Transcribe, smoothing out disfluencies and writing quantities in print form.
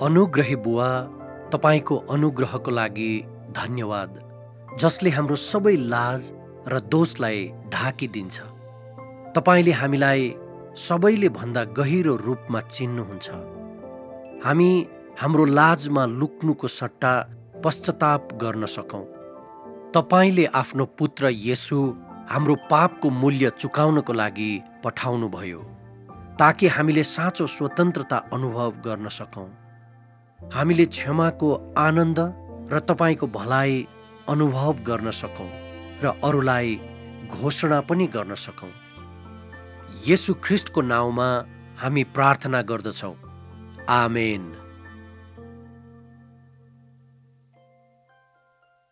अनुग्रही बुवा, तपाईँको अनुग्रहको लागि धन्यवाद, जसले हाम्रो सबै लाज र दोषलाई ढाकिदिन्छ। तपाईँले हामीलाई सबैले भन्दा गहिरो रूपमा चिन्नुहुन्छ। हामी हाम्रो लाजमा लुक्नुको सट्टा पश्चाताप गर्न सकौँ। तपाईँले आफ्नो पुत्र येशू हाम्रो पापको मूल्य चुकाउनको लागि पठाउनुभयो, ताकि हामीले साँचो स्वतन्त्रता अनुभव गर्न सकौँ। हामीले क्षमाको आनन्द र तपाईँको भलाइ अनुभव गर्न सकौँ र अरूलाई घोषणा पनि गर्न सकौँ। येशू ख्रिस्टको नाउँमा हामी प्रार्थना गर्दछौँ। आमेन।